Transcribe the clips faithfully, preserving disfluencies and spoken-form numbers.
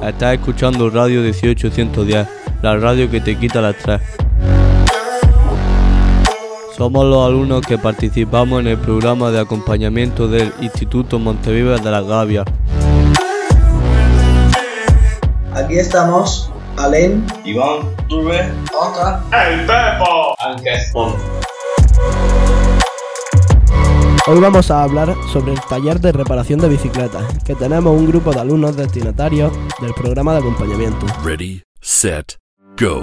Estás escuchando Radio dieciocho ciento diez, la radio que te quita las tres. Somos los alumnos que participamos en el programa de acompañamiento del Instituto Montevives de las Gavias. Aquí estamos, Alén, Iván, Rubén, Oca, El Pepo, Ángel, Ponce. Hoy vamos a hablar sobre el taller de reparación de bicicletas, que tenemos un grupo de alumnos destinatarios del programa de acompañamiento. Ready, set, go.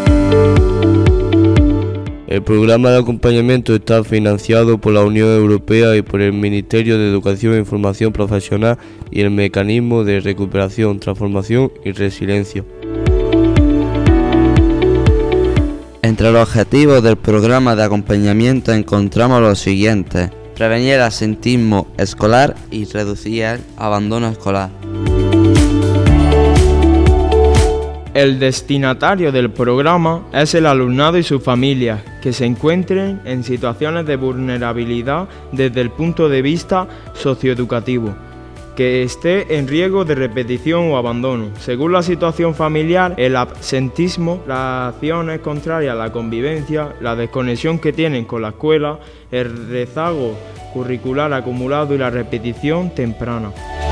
El programa de acompañamiento está financiado por la Unión Europea y por el Ministerio de Educación e Información Profesional y el Mecanismo de Recuperación, Transformación y Resiliencia. Entre los objetivos del programa de acompañamiento encontramos los siguientes: prevenir el absentismo escolar y reducir el abandono escolar. El destinatario del programa es el alumnado y sus familias que se encuentren en situaciones de vulnerabilidad desde el punto de vista socioeducativo, que esté en riesgo de repetición o abandono. Según la situación familiar, el absentismo, las acciones contrarias a la convivencia, la desconexión que tienen con la escuela, el rezago curricular acumulado y la repetición temprana.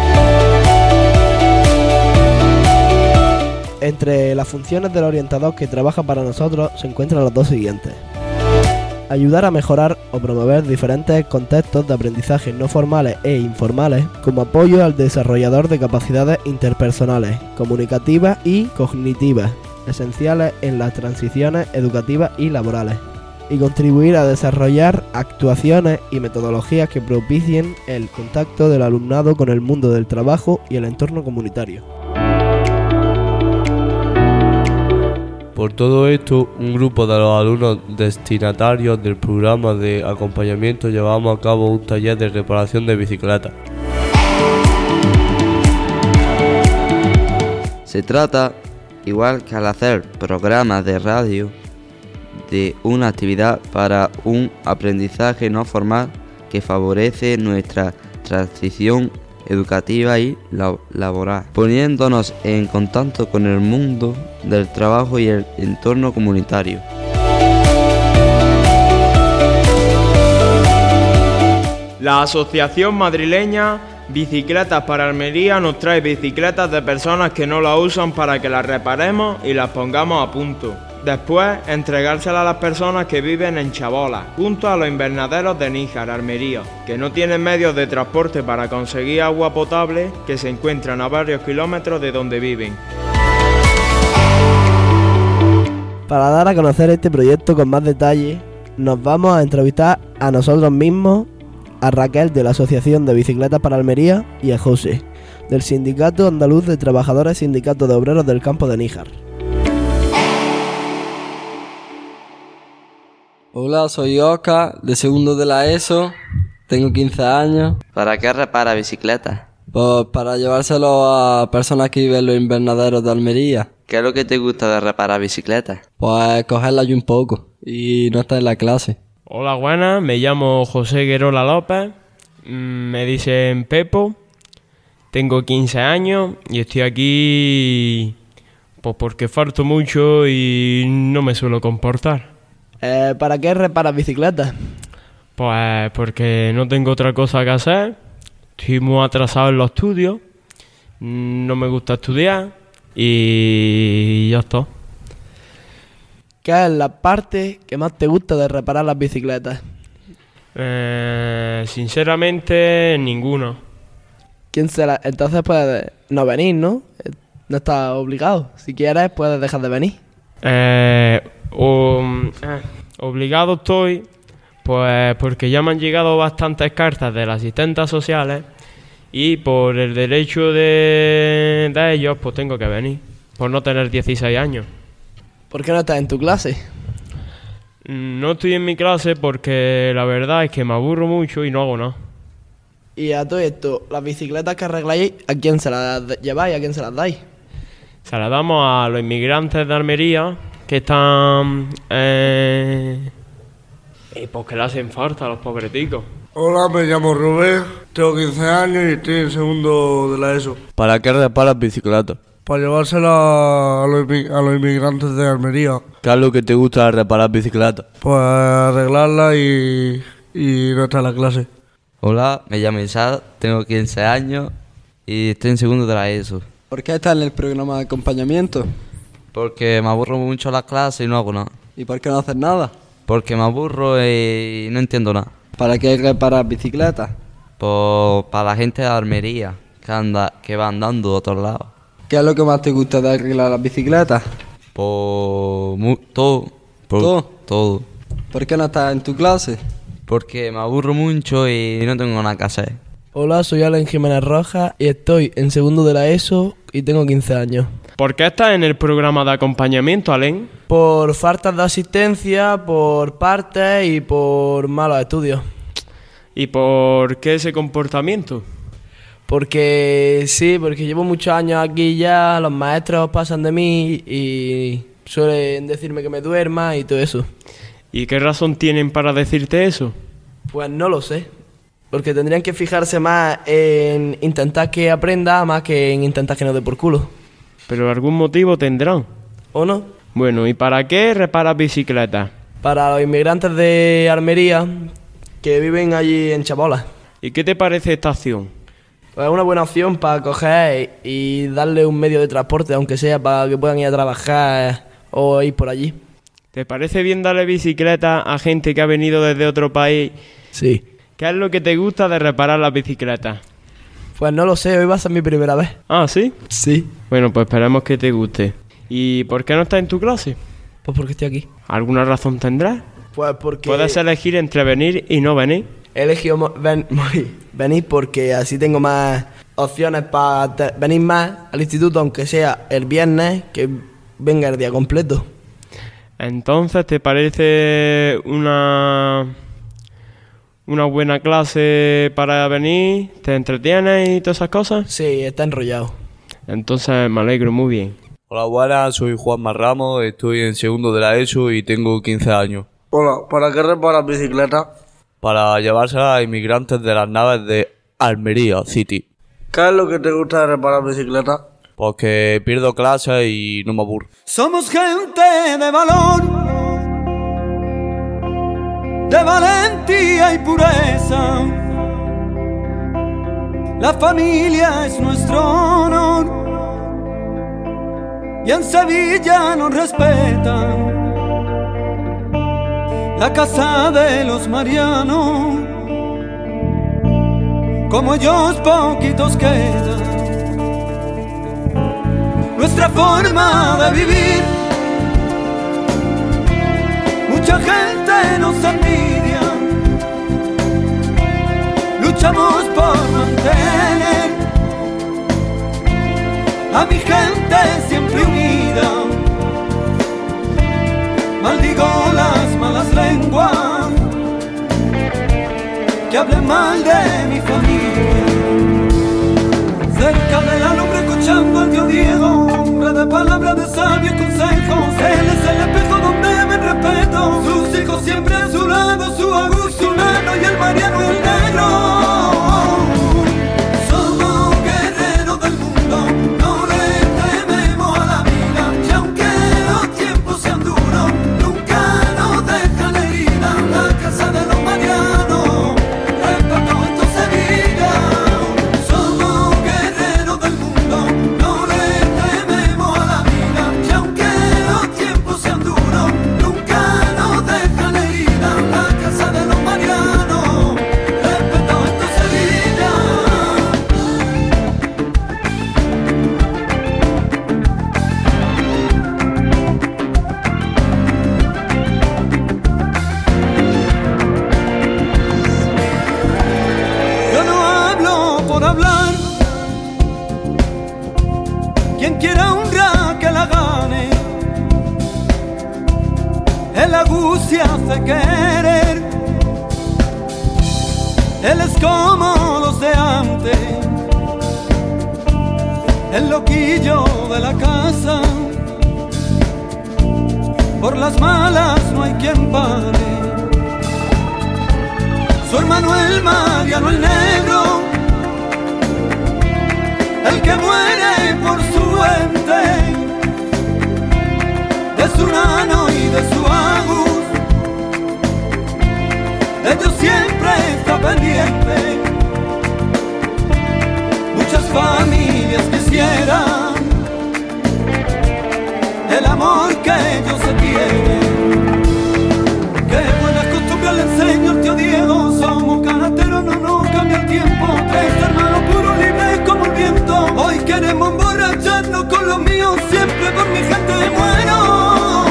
Entre las funciones del orientador que trabaja para nosotros se encuentran las dos siguientes: ayudar a mejorar o promover diferentes contextos de aprendizaje no formales e informales como apoyo al desarrollador de capacidades interpersonales, comunicativas y cognitivas, esenciales en las transiciones educativas y laborales, y contribuir a desarrollar actuaciones y metodologías que propicien el contacto del alumnado con el mundo del trabajo y el entorno comunitario. Por todo esto, un grupo de los alumnos destinatarios del programa de acompañamiento llevamos a cabo un taller de reparación de bicicletas. Se trata, igual que al hacer programas de radio, de una actividad para un aprendizaje no formal que favorece nuestra transición educativa y laboral, poniéndonos en contacto con el mundo del trabajo y el entorno comunitario. La Asociación Madrileña Bicicletas para Almería nos trae bicicletas de personas que no las usan para que las reparemos y las pongamos a punto. Después, entregárselas a las personas que viven en Chabolas, junto a los invernaderos de Níjar, Almería, que no tienen medios de transporte para conseguir agua potable, que se encuentran a varios kilómetros de donde viven. Para dar a conocer este proyecto con más detalle, nos vamos a entrevistar a nosotros mismos, a Raquel de la Asociación de Bicicletas para Almería y a José, del Sindicato Andaluz de Trabajadores Sindicato de Obreros del Campo de Níjar. Hola, soy Oca, de segundo de la ESO, tengo quince años. ¿Para qué repara bicicletas? Pues para llevárselo a personas que viven en los invernaderos de Almería. ¿Qué es lo que te gusta de reparar bicicletas? Pues cogerla yo un poco y no estar en la clase. Hola, buenas, me llamo José Guerola López, me dicen Pepo, tengo quince años y estoy aquí pues porque falto mucho y no me suelo comportar. Eh, ¿Para qué reparas bicicletas? Pues porque no tengo otra cosa que hacer, estoy muy atrasado en los estudios, no me gusta estudiar y ya está. ¿Qué es la parte que más te gusta de reparar las bicicletas? Eh, sinceramente, ninguna. ¿Quién será? Entonces puedes no venir, ¿no? No estás obligado. Si quieres, puedes dejar de venir. Eh... O, eh, obligado estoy, pues porque ya me han llegado bastantes cartas de las asistentes sociales y por el derecho de, de ellos, pues tengo que venir, por no tener dieciséis años. ¿Por qué no estás en tu clase? No estoy en mi clase porque la verdad es que me aburro mucho y no hago nada. Y a todo esto, las bicicletas que arregláis, ¿a quién se las lleváis? ¿A quién se las dais? Se las damos a los inmigrantes de Almería que están eh, y pues que le hacen falta a los pobreticos. Hola, me llamo Rubén, tengo quince años y estoy en segundo de la ESO. ¿Para qué reparas bicicletas? Para llevársela a los, a los inmigrantes de Almería. ¿Qué es lo que te gusta reparar bicicletas? Pues arreglarla y, y no estar en la clase. Hola, me llamo Isaac, tengo quince años y estoy en segundo de la ESO. ¿Por qué estás en el programa de acompañamiento? Porque me aburro mucho las clases y no hago nada. ¿Y por qué no haces nada? Porque me aburro y no entiendo nada. ¿Para qué reparar bicicletas? Pues para la gente de Almería, que anda, que va andando de otros lados. ¿Qué es lo que más te gusta de arreglar las bicicletas? Pues mu- todo. Por, ¿Todo? Todo. ¿Por qué no estás en tu clase? Porque me aburro mucho y no tengo nada que hacer. Hola, soy Alan Jiménez Rojas y estoy en segundo de la ESO y tengo quince años. ¿Por qué estás en el programa de acompañamiento, Alén? Por faltas de asistencia, por partes y por malos estudios. ¿Y por qué ese comportamiento? Porque sí, porque llevo muchos años aquí ya, los maestros pasan de mí y suelen decirme que me duerma y todo eso. ¿Y qué razón tienen para decirte eso? Pues no lo sé, porque tendrían que fijarse más en intentar que aprenda más que en intentar que no dé por culo. Pero algún motivo tendrán. ¿O no? Bueno, ¿y para qué reparas bicicletas? Para los inmigrantes de Almería que viven allí en Chabola. ¿Y qué te parece esta acción? Pues es una buena opción para coger y darle un medio de transporte, aunque sea para que puedan ir a trabajar o ir por allí. ¿Te parece bien darle bicicleta a gente que ha venido desde otro país? Sí. ¿Qué es lo que te gusta de reparar las bicicletas? Pues no lo sé, hoy va a ser mi primera vez. Ah, ¿sí? Sí. Bueno, pues esperemos que te guste. ¿Y por qué no estás en tu clase? Pues porque estoy aquí. ¿Alguna razón tendrás? Pues porque... Puedes elegir entre venir y no venir. He elegido mo- ven- venir porque así tengo más opciones para te- venir más al instituto, aunque sea el viernes, que venga el día completo. Entonces, ¿te parece una una buena clase para venir? ¿Te entretienes y todas esas cosas? Sí, está enrollado. Entonces me alegro muy bien. Hola, buenas, soy Juanma Ramos, estoy en segundo de la ESO y tengo quince años. Hola, ¿para qué reparas bicicletas? Para llevársela a inmigrantes de las naves de Almería City. ¿Qué es lo que te gusta de reparar bicicletas? Porque pierdo clases y no me aburro. Somos gente de valor, de valentía y pureza. La familia es nuestro honor y en Sevilla nos respetan. La casa de los Marianos, como ellos poquitos quedan. Nuestra forma de vivir, mucha gente nos envidia. Luchamos por mantener a mi gente siempre unida. Maldigo las malas lenguas que hablen mal de mi familia. Cerca de la lumbre escuchando al tío Diego, hombre de palabras, de sabios consejos. Él es el espejo donde me respeto. Sus hijos siempre a su lado, su agustulano y el mariano el negro. Somos guerreros del mundo, no le tememos a la vida. Y aunque los tiempos sean duros, nunca nos dejan herida. La casa de los marianos, respeto esto Sevilla. Somos guerreros del mundo, no le tememos a la vida. Y aunque los tiempos sean duros, nunca nos dejan herida. La casa de los marianos, respeto esto Sevilla. Yo no hablo por hablar. Quien quiera honra que la gane. El Agus se hace querer. Él es como los de antes, el loquillo de la casa. Por las malas no hay quien pare. Su hermano el Mariano el negro, el que muere por su Urano y de su Agus. Ellos siempre están pendientes. Muchas familias quisieran el amor que ellos se tienen. Qué buenas costumbres le enseño al tío Diego. Somos canateros, no nos cambia el tiempo. Tres hermanos puros, libres como el viento. Hoy queremos emborracharnos con los míos. Siempre por mi gente muero.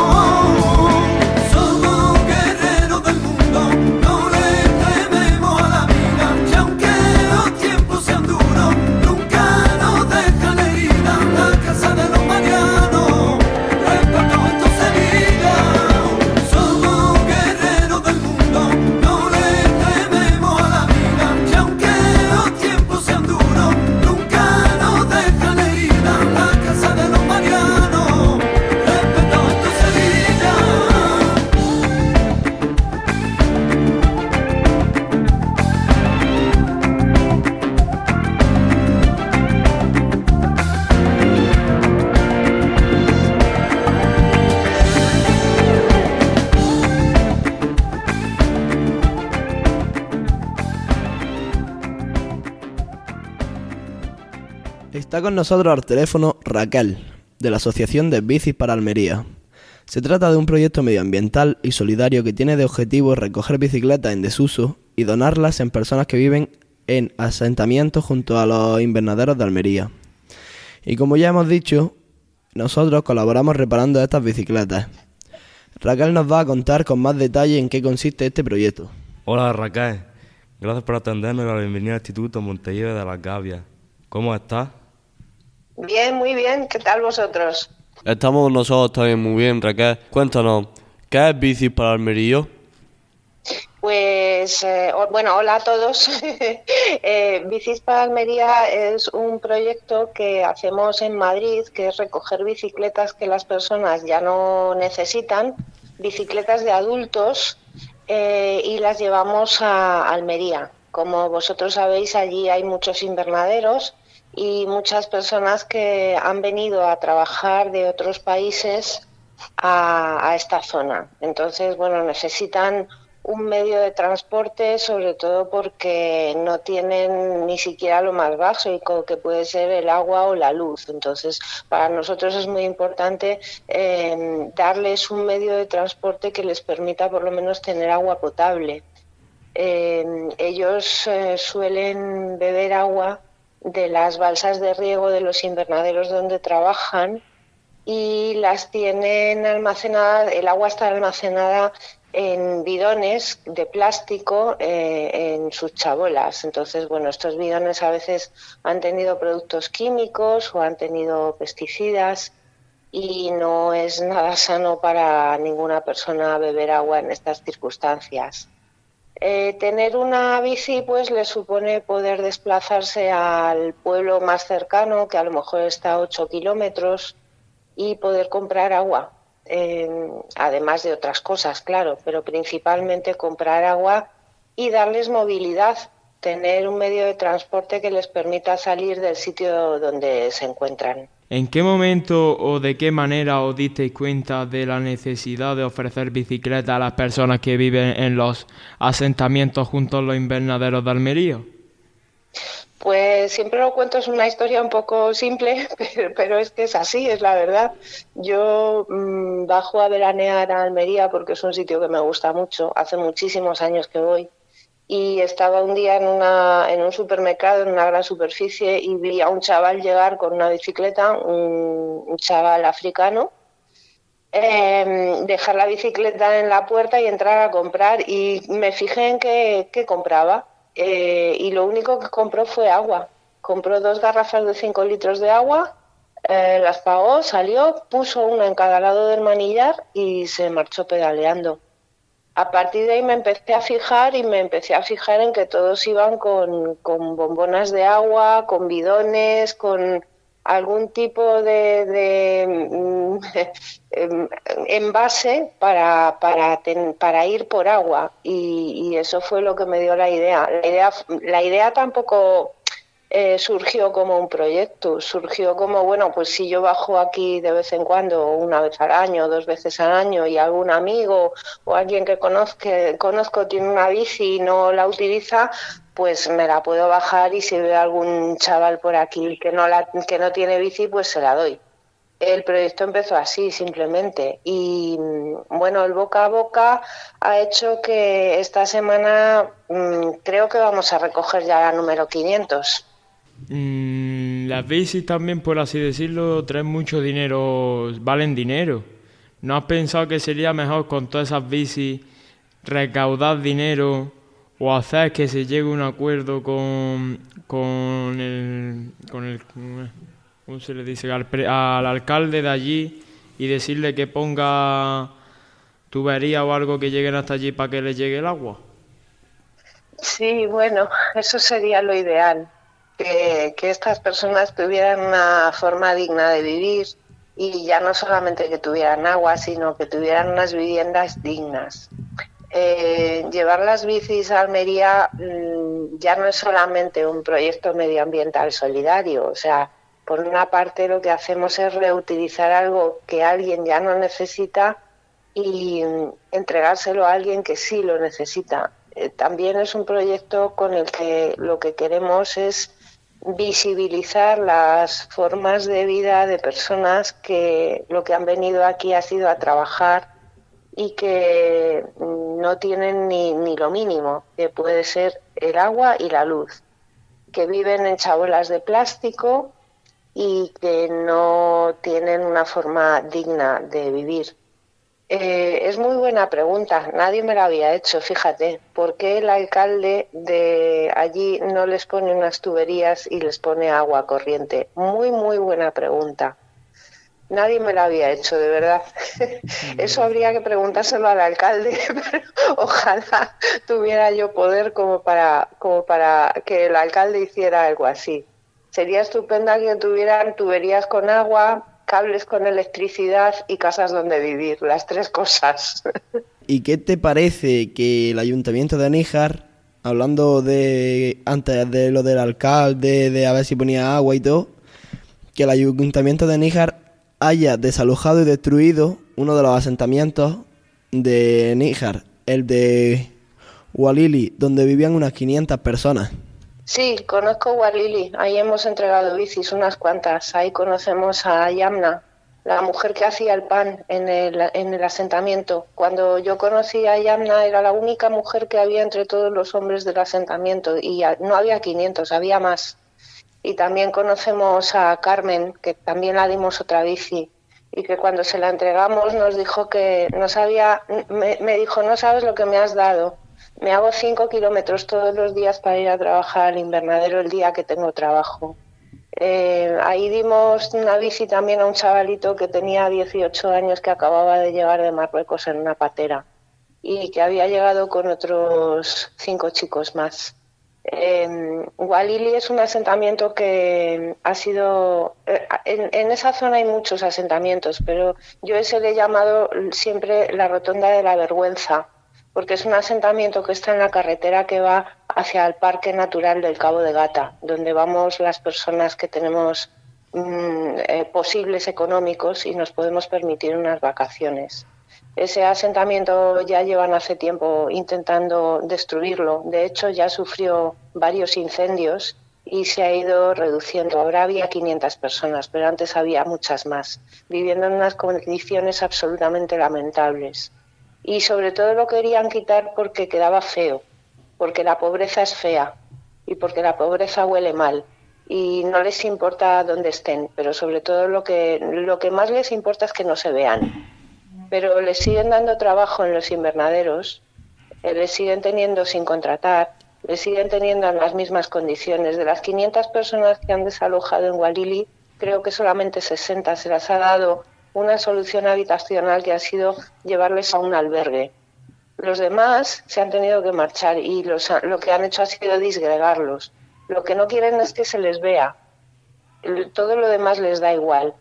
Somos guerreros del mundo, no le tememos a la vida. Y aunque los tiempos sean duros, nunca nos dejan herida. La casa de los Marianos, respeto esto Sevilla. Somos guerreros del mundo, no le tememos a la vida. Y aunque los tiempos sean duros, nunca nos dejan herida. La casa de los Marianos, respeto esto Sevilla. Está con nosotros al teléfono Raquel, de la Asociación de Bicis para Almería. Se trata de un proyecto medioambiental y solidario que tiene de objetivo recoger bicicletas en desuso y donarlas en personas que viven en asentamientos junto a los invernaderos de Almería. Y como ya hemos dicho, nosotros colaboramos reparando estas bicicletas. Raquel nos va a contar con más detalle en qué consiste este proyecto. Hola Raquel, gracias por atendernos y la bienvenida al Instituto Montellier de las Gavias. ¿Cómo estás? Bien, muy bien. ¿Qué tal vosotros? Estamos nosotros también muy bien, Raquel. Cuéntanos, ¿qué es Bicis para Almería? Pues, eh, bueno, hola a todos. eh, Bicis para Almería es un proyecto que hacemos en Madrid, que es recoger bicicletas que las personas ya no necesitan, bicicletas de adultos, eh, y las llevamos a Almería. Como vosotros sabéis, allí hay muchos invernaderos y muchas personas que han venido a trabajar de otros países a, a esta zona. Entonces, bueno, necesitan un medio de transporte, sobre todo porque no tienen ni siquiera lo más básico, que puede ser el agua o la luz. Entonces, para nosotros es muy importante eh, darles un medio de transporte que les permita por lo menos tener agua potable. Eh, ellos eh, suelen beber agua de las balsas de riego de los invernaderos donde trabajan y las tienen almacenadas, el agua está almacenada en bidones de plástico eh, en sus chabolas. Entonces, bueno, estos bidones a veces han tenido productos químicos o han tenido pesticidas y no es nada sano para ninguna persona beber agua en estas circunstancias. Eh, tener una bici pues le supone poder desplazarse al pueblo más cercano, que a lo mejor está a ocho kilómetros, y poder comprar agua, eh, además de otras cosas, claro, pero principalmente comprar agua y darles movilidad, tener un medio de transporte que les permita salir del sitio donde se encuentran. ¿En qué momento o de qué manera os disteis cuenta de la necesidad de ofrecer bicicletas a las personas que viven en los asentamientos junto a los invernaderos de Almería? Pues siempre lo cuento, es una historia un poco simple, pero, pero es que es así, es la verdad. Yo mmm, bajo a veranear a Almería porque es un sitio que me gusta mucho, hace muchísimos años que voy. Y estaba un día en, una, en un supermercado, en una gran superficie, y vi a un chaval llegar con una bicicleta, un, un chaval africano, eh, dejar la bicicleta en la puerta y entrar a comprar. Y me fijé en qué, qué compraba, eh, y lo único que compró fue agua. Compró dos garrafas de cinco litros de agua, eh, las pagó, salió, puso una en cada lado del manillar y se marchó pedaleando. A partir de ahí me empecé a fijar y me empecé a fijar en que todos iban con, con bombonas de agua, con bidones, con algún tipo de, de um, envase para, para, ten, para ir por agua. Y, y eso fue lo que me dio la idea. La idea, la idea tampoco eh, surgió como un proyecto, surgió como, bueno, pues si yo bajo aquí de vez en cuando, una vez al año, dos veces al año, y algún amigo o alguien que conozco, conozco tiene una bici y no la utiliza, pues me la puedo bajar, y si veo algún chaval por aquí que no, la, que no tiene bici, pues se la doy. El proyecto empezó así, simplemente. Y bueno, el boca a boca ha hecho que esta semana mmm, creo que vamos a recoger ya la número quinientos. Mm, las bicis también, por así decirlo, traen mucho dinero, valen dinero. ¿No has pensado que sería mejor con todas esas bicis recaudar dinero o hacer que se llegue a un acuerdo con, con el... Con el ¿cómo se le dice? Al, pre, al alcalde de allí y decirle que ponga tubería o algo que lleguen hasta allí para que les llegue el agua? Sí, bueno, eso sería lo ideal, que, que estas personas tuvieran una forma digna de vivir, y ya no solamente que tuvieran agua, sino que tuvieran unas viviendas dignas. Eh, llevar las bicis a Almería mmm, ya no es solamente un proyecto medioambiental solidario, o sea, por una parte lo que hacemos es reutilizar algo que alguien ya no necesita y entregárselo a alguien que sí lo necesita. Eh, también es un proyecto con el que lo que queremos es visibilizar las formas de vida de personas que lo que han venido aquí ha sido a trabajar y que no tienen ni, ni lo mínimo, que puede ser el agua y la luz, que viven en chabolas de plástico y que no tienen una forma digna de vivir. Eh, es muy buena pregunta, nadie me la había hecho, fíjate, ¿por qué el alcalde de allí no les pone unas tuberías y les pone agua corriente? Muy, muy buena pregunta. Nadie me la había hecho, de verdad. Eso habría que preguntárselo al alcalde, pero ojalá tuviera yo poder como para, como para que el alcalde hiciera algo así. Sería estupenda que tuvieran tuberías con agua, cables con electricidad y casas donde vivir, las tres cosas. ¿Y qué te parece que el Ayuntamiento de Níjar, hablando de antes de lo del alcalde, de a ver si ponía agua y todo, que el Ayuntamiento de Níjar haya desalojado y destruido uno de los asentamientos de Níjar, el de Gualili, donde vivían unas quinientas personas? Sí, conozco Gualili, ahí hemos entregado bicis unas cuantas, ahí conocemos a Yamna, la mujer que hacía el pan en el, en el asentamiento. Cuando yo conocí a Yamna era la única mujer que había entre todos los hombres del asentamiento, y no había quinientos, había más. Y también conocemos a Carmen, que también la dimos otra bici, y que cuando se la entregamos nos dijo que no sabía, me, me dijo, no sabes lo que me has dado. Me hago cinco kilómetros todos los días para ir a trabajar al invernadero el día que tengo trabajo. Eh, ahí dimos una bici también a un chavalito que tenía dieciocho años, que acababa de llegar de Marruecos en una patera y que había llegado con otros cinco chicos más. Eh, Gualili es un asentamiento que ha sido... Eh, en, en esa zona hay muchos asentamientos, pero yo ese le he llamado siempre la Rotonda de la Vergüenza, porque es un asentamiento que está en la carretera que va hacia el Parque Natural del Cabo de Gata, donde vamos las personas que tenemos mmm, eh, posibles económicos y nos podemos permitir unas vacaciones. Ese asentamiento ya llevan hace tiempo intentando destruirlo. De hecho, ya sufrió varios incendios y se ha ido reduciendo. Ahora había quinientas personas, pero antes había muchas más, viviendo en unas condiciones absolutamente lamentables. Y sobre todo lo querían quitar porque quedaba feo, porque la pobreza es fea y porque la pobreza huele mal y no les importa dónde estén, pero sobre todo lo que, lo que más les importa es que no se vean. Pero les siguen dando trabajo en los invernaderos, eh, les siguen teniendo sin contratar, les siguen teniendo en las mismas condiciones. De las quinientas personas que han desalojado en Gualili, creo que solamente sesenta se las ha dado una solución habitacional, que ha sido llevarles a un albergue. Los demás se han tenido que marchar y los, lo que han hecho ha sido disgregarlos. Lo que no quieren es que se les vea. Todo lo demás les da igual.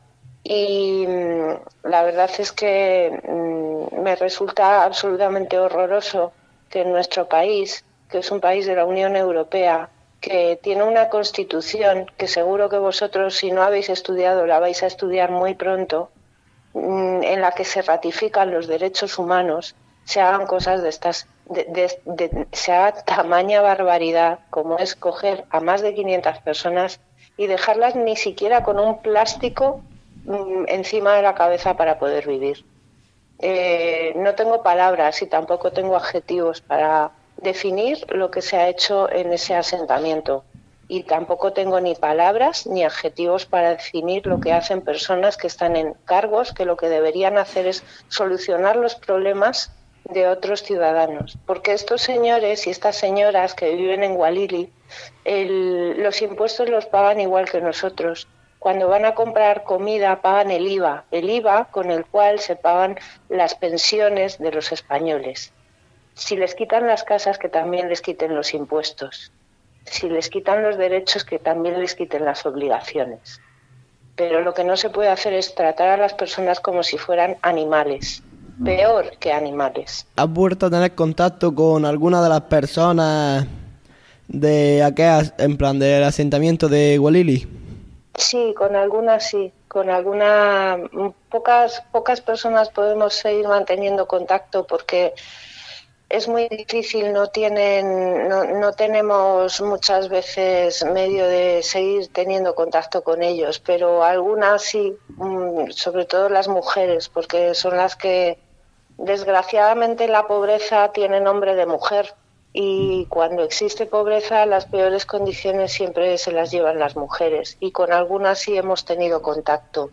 Y mmm, la verdad es que mmm, me resulta absolutamente horroroso que en nuestro país, que es un país de la Unión Europea, que tiene una constitución que seguro que vosotros, si no habéis estudiado, la vais a estudiar muy pronto, en la que se ratifican los derechos humanos, se hagan cosas de estas, de, de, de, se haga tamaña barbaridad como es coger a más de quinientas personas y dejarlas ni siquiera con un plástico mmm, encima de la cabeza para poder vivir. Eh, no tengo palabras y tampoco tengo adjetivos para definir lo que se ha hecho en ese asentamiento. Y tampoco tengo ni palabras ni adjetivos para definir lo que hacen personas que están en cargos, que lo que deberían hacer es solucionar los problemas de otros ciudadanos. Porque estos señores y estas señoras que viven en Gualili, el, los impuestos los pagan igual que nosotros. Cuando van a comprar comida pagan el I V A, el I V A con el cual se pagan las pensiones de los españoles. Si les quitan las casas, que también les quiten los impuestos. Si les quitan los derechos, que también les quiten las obligaciones. Pero lo que no se puede hacer es tratar a las personas como si fueran animales, peor que animales. ¿Has vuelto a tener contacto con alguna de las personas de aquel, en plan, del asentamiento de Gualili? Sí, con algunas sí, con algunas, pocas, pocas personas podemos seguir manteniendo contacto porque es muy difícil, no tienen, no, no tenemos muchas veces medio de seguir teniendo contacto con ellos, pero algunas sí, sobre todo las mujeres, porque son las que desgraciadamente la pobreza tiene nombre de mujer y cuando existe pobreza las peores condiciones siempre se las llevan las mujeres y con algunas sí hemos tenido contacto.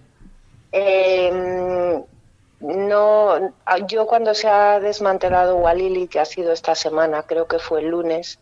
Eh, No, yo cuando se ha desmantelado Gualili, que ha sido esta semana, creo que fue el lunes,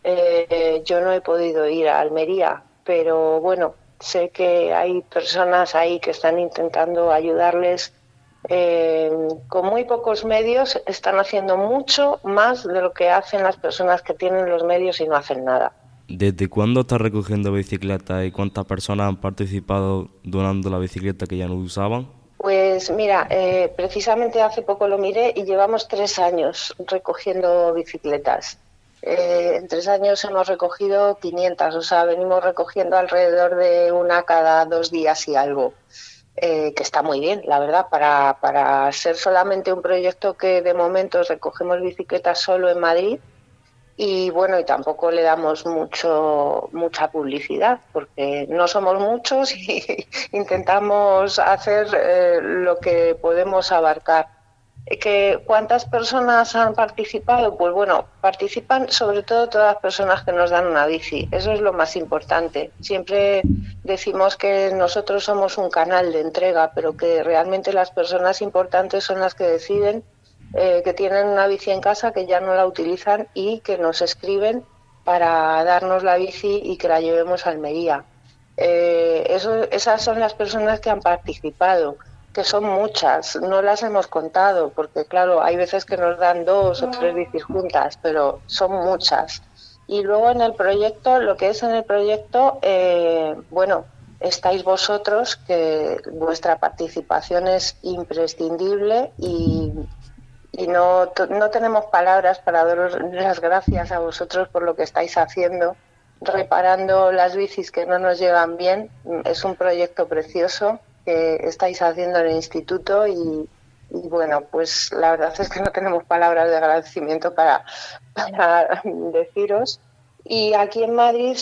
eh, yo no he podido ir a Almería, pero bueno, sé que hay personas ahí que están intentando ayudarles eh, con muy pocos medios, están haciendo mucho más de lo que hacen las personas que tienen los medios y no hacen nada. ¿Desde cuándo estás recogiendo bicicletas y cuántas personas han participado donando la bicicleta que ya no usaban? Pues mira, eh, precisamente hace poco lo miré y llevamos tres años recogiendo bicicletas. Eh, en tres años hemos recogido quinientas, o sea, venimos recogiendo alrededor de una cada dos días y algo, eh, que está muy bien, la verdad, para, para ser solamente un proyecto que de momento recogemos bicicletas solo en Madrid. Y bueno, y tampoco le damos mucho mucha publicidad porque no somos muchos y intentamos hacer eh, lo que podemos abarcar. ¿Que ¿Cuántas personas han participado? Pues bueno, participan sobre todo todas las personas que nos dan una bici. Eso es lo más importante. Siempre decimos que nosotros somos un canal de entrega, pero que realmente las personas importantes son las que deciden Eh, que tienen una bici en casa, que ya no la utilizan y que nos escriben para darnos la bici y que la llevemos a Almería. Eh, eso, esas son las personas que han participado, que son muchas, no las hemos contado, porque claro, hay veces que nos dan dos o tres bicis juntas, pero son muchas. Y luego en el proyecto, lo que es en el proyecto, eh, bueno, estáis vosotros, que vuestra participación es imprescindible y Y no, no tenemos palabras para daros las gracias a vosotros por lo que estáis haciendo, reparando las bicis que no nos llevan bien. Es un proyecto precioso que estáis haciendo en el instituto y, y bueno, pues la verdad es que no tenemos palabras de agradecimiento para, para deciros. Y aquí en Madrid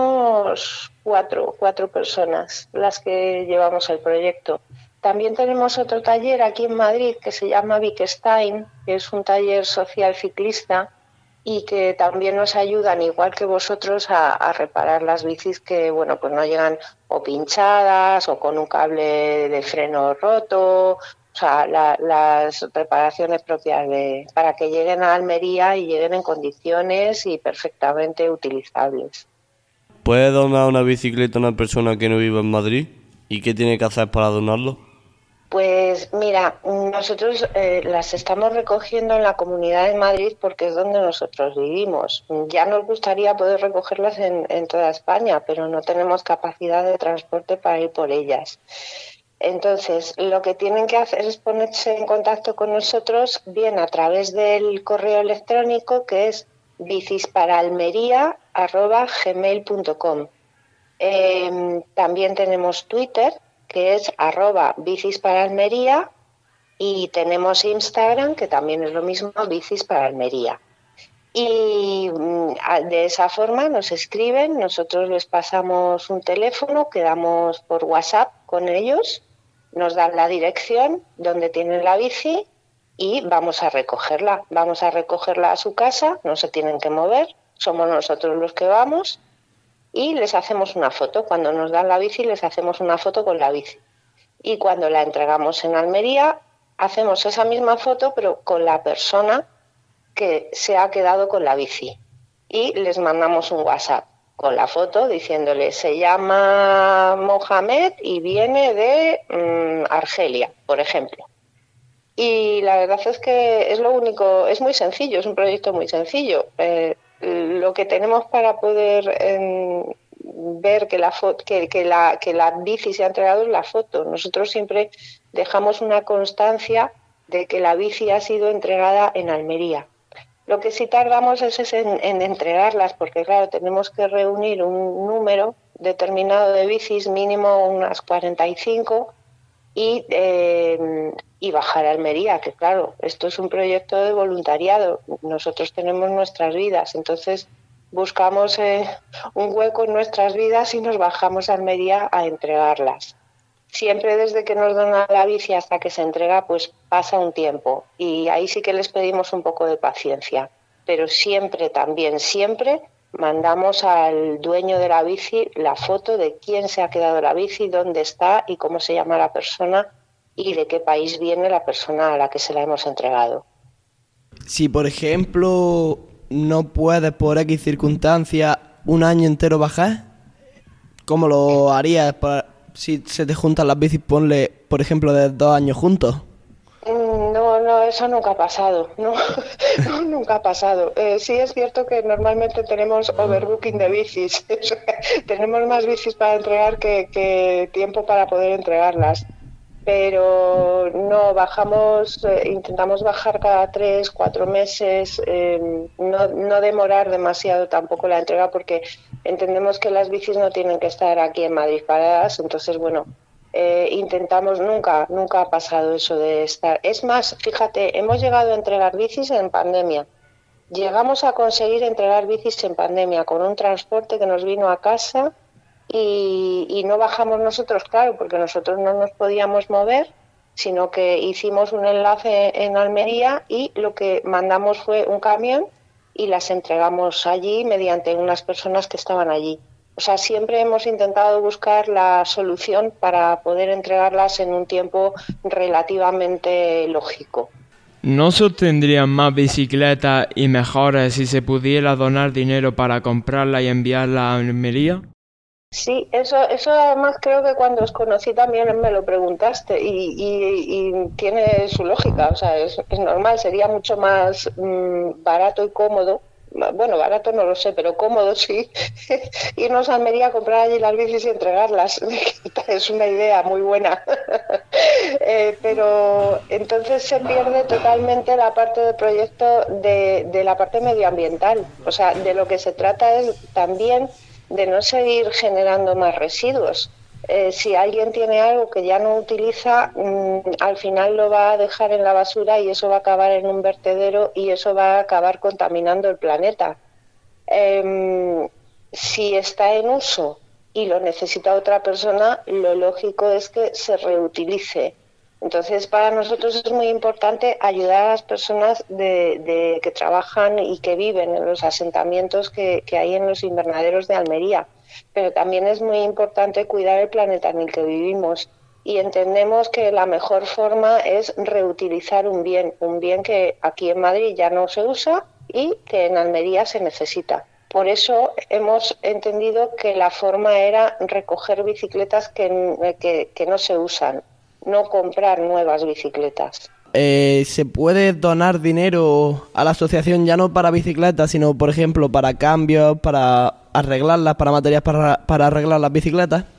somos cuatro, cuatro personas las que llevamos el proyecto. También tenemos otro taller aquí en Madrid que se llama Wittgenstein, que es un taller social ciclista y que también nos ayudan, igual que vosotros, a, a reparar las bicis que bueno pues no llegan o pinchadas o con un cable de freno roto, o sea, la, las reparaciones propias de para que lleguen a Almería y lleguen en condiciones y perfectamente utilizables. ¿Puede donar una bicicleta a una persona que no viva en Madrid? ¿Y qué tiene que hacer para donarlo? Pues mira, nosotros eh, las estamos recogiendo en la Comunidad de Madrid porque es donde nosotros vivimos. Ya nos gustaría poder recogerlas en, en toda España, pero no tenemos capacidad de transporte para ir por ellas. Entonces, lo que tienen que hacer es ponerse en contacto con nosotros bien a través del correo electrónico, que es bicisparaalmería arroba gmail punto com. Eh, también tenemos Twitter, que es arroba bicisparaalmería, y tenemos Instagram, que también es lo mismo, bicisparaalmería. Y de esa forma nos escriben, nosotros les pasamos un teléfono, quedamos por WhatsApp con ellos, nos dan la dirección donde tienen la bici y vamos a recogerla. Vamos a recogerla a su casa, no se tienen que mover, somos nosotros los que vamos y les hacemos una foto. Cuando nos dan la bici les hacemos una foto con la bici. Y cuando la entregamos en Almería, hacemos esa misma foto pero con la persona que se ha quedado con la bici y les mandamos un WhatsApp con la foto diciéndole se llama Mohamed y viene de mmm, Argelia, por ejemplo. Y la verdad es que es lo único, es muy sencillo, es un proyecto muy sencillo. Eh, lo que tenemos para poder eh, ver que la, fo- que, que, la, que la bici se ha entregado es la foto. Nosotros siempre dejamos una constancia de que la bici ha sido entregada en Almería. Lo que sí tardamos es en, en entregarlas, porque claro, tenemos que reunir un número determinado de bicis, mínimo unas cuarenta y cinco, y, eh, y bajar a Almería, que claro, esto es un proyecto de voluntariado, nosotros tenemos nuestras vidas, entonces buscamos eh, un hueco en nuestras vidas y nos bajamos a Almería a entregarlas. Siempre desde que nos donan la bici hasta que se entrega, pues pasa un tiempo y ahí sí que les pedimos un poco de paciencia. Pero siempre, también siempre, mandamos al dueño de la bici la foto de quién se ha quedado la bici, dónde está y cómo se llama la persona y de qué país viene la persona a la que se la hemos entregado. Si, por ejemplo, no puedes por X circunstancia un año entero bajar, ¿cómo lo harías para... Si se te juntan las bicis, ponle, por ejemplo, de dos años juntos? No, no, eso nunca ha pasado. No, no nunca ha pasado. Eh, sí es cierto que normalmente tenemos overbooking de bicis. Tenemos más bicis para entregar que, que tiempo para poder entregarlas. Pero no, bajamos, eh, intentamos bajar cada tres, cuatro meses, eh, no, no demorar demasiado tampoco la entrega porque entendemos que las bicis no tienen que estar aquí en Madrid paradas, entonces bueno, eh, intentamos, nunca, nunca ha pasado eso de estar. Es más, fíjate, hemos llegado a entregar bicis en pandemia, llegamos a conseguir entregar bicis en pandemia con un transporte que nos vino a casa. Y, y no bajamos nosotros, claro, porque nosotros no nos podíamos mover, sino que hicimos un enlace en Almería y lo que mandamos fue un camión y las entregamos allí mediante unas personas que estaban allí. O sea, siempre hemos intentado buscar la solución para poder entregarlas en un tiempo relativamente lógico. ¿No se obtendrían más bicicletas y mejores si se pudiera donar dinero para comprarlas y enviarlas a Almería? Sí, eso, eso además creo que cuando os conocí también me lo preguntaste y, y, y tiene su lógica, o sea, es, es normal, sería mucho más mmm, barato y cómodo, bueno, barato no lo sé, pero cómodo sí, irnos a Almería a comprar allí las bicis y entregarlas, es una idea muy buena, eh, pero entonces se pierde totalmente la parte del proyecto de, de la parte medioambiental, o sea, de lo que se trata es también de no seguir generando más residuos. Eh, si alguien tiene algo que ya no utiliza, mmm, al final lo va a dejar en la basura y eso va a acabar en un vertedero y eso va a acabar contaminando el planeta. Eh, si está en uso y lo necesita otra persona, lo lógico es que se reutilice. Entonces, para nosotros es muy importante ayudar a las personas de, de, que trabajan y que viven en los asentamientos que, que hay en los invernaderos de Almería. Pero también es muy importante cuidar el planeta en el que vivimos. Y entendemos que la mejor forma es reutilizar un bien, un bien que aquí en Madrid ya no se usa y que en Almería se necesita. Por eso hemos entendido que la forma era recoger bicicletas que, que, que no se usan, no comprar nuevas bicicletas. Eh, ¿Se puede donar dinero a la asociación ya no para bicicletas, sino por ejemplo para cambios, para arreglarlas, para materiales para, para arreglar las bicicletas?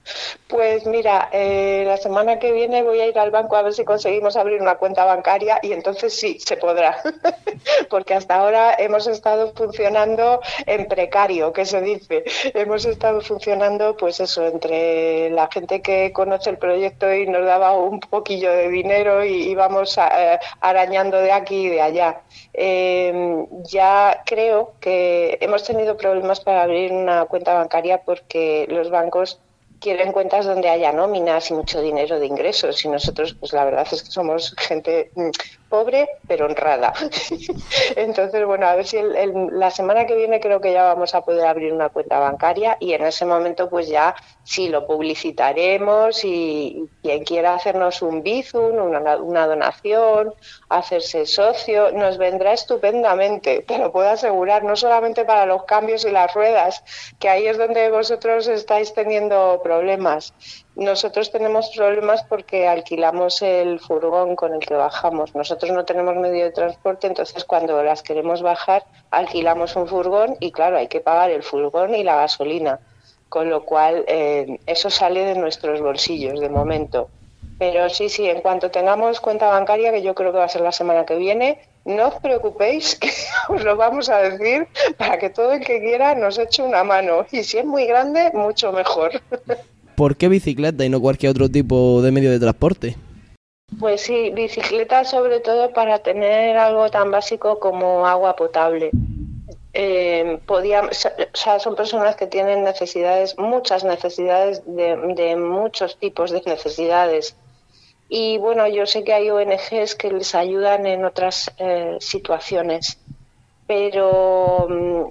Pues mira, eh, la semana que viene voy a ir al banco a ver si conseguimos abrir una cuenta bancaria y entonces sí, se podrá. Porque hasta ahora hemos estado funcionando en precario, que se dice. Hemos estado funcionando, pues eso, entre la gente que conoce el proyecto y nos daba un poquillo de dinero y íbamos a, eh, arañando de aquí y de allá. Eh, ya creo que hemos tenido problemas para abrir una cuenta bancaria porque los bancos quieren cuentas donde haya nóminas y mucho dinero de ingresos y nosotros pues la verdad es que somos gente mmm, pobre pero honrada. Entonces bueno, a ver si el, el, la semana que viene creo que ya vamos a poder abrir una cuenta bancaria y en ese momento pues ya sí lo publicitaremos y quien quiera hacernos un bizum, una, una donación, hacerse socio, nos vendrá estupendamente, te lo puedo asegurar, no solamente para los cambios y las ruedas, que ahí es donde vosotros estáis teniendo problemas. Nosotros tenemos problemas porque alquilamos el furgón con el que bajamos. Nosotros no tenemos medio de transporte, entonces cuando las queremos bajar alquilamos un furgón y claro, hay que pagar el furgón y la gasolina, con lo cual eh, eso sale de nuestros bolsillos de momento. Pero sí, sí, en cuanto tengamos cuenta bancaria, que yo creo que va a ser la semana que viene, no os preocupéis, que os lo vamos a decir para que todo el que quiera nos eche una mano. Y si es muy grande, mucho mejor. ¿Por qué bicicleta y no cualquier otro tipo de medio de transporte? Pues sí, bicicleta sobre todo para tener algo tan básico como agua potable. Eh, podíamos, o sea, son personas que tienen necesidades, muchas necesidades de, de muchos tipos de necesidades. Y bueno, yo sé que hay O N Ges que les ayudan en otras eh, situaciones, pero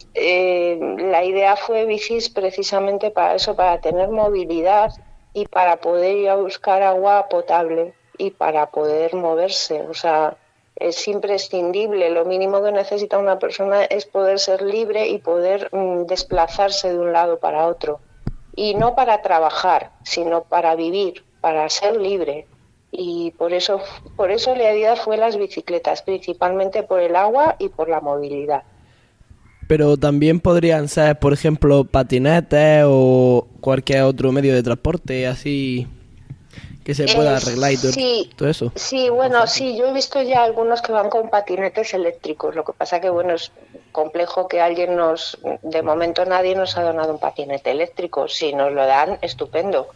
eh, la idea fue bicis precisamente para eso, para tener movilidad y para poder ir a buscar agua potable y para poder moverse. O sea, es imprescindible, lo mínimo que necesita una persona es poder ser libre y poder mm, desplazarse de un lado para otro. Y no para trabajar, sino para vivir, para ser libre. Y por eso, por eso la idea fue las bicicletas, principalmente por el agua y por la movilidad. Pero también podrían ser, por ejemplo, patinetes o cualquier otro medio de transporte así que se pueda eh, arreglar y todo, sí, todo eso. Sí, bueno, sí, yo he visto ya algunos que van con patinetes eléctricos. Lo que pasa que, bueno, es complejo que alguien nos... De momento nadie nos ha donado un patinete eléctrico. Si nos lo dan, estupendo.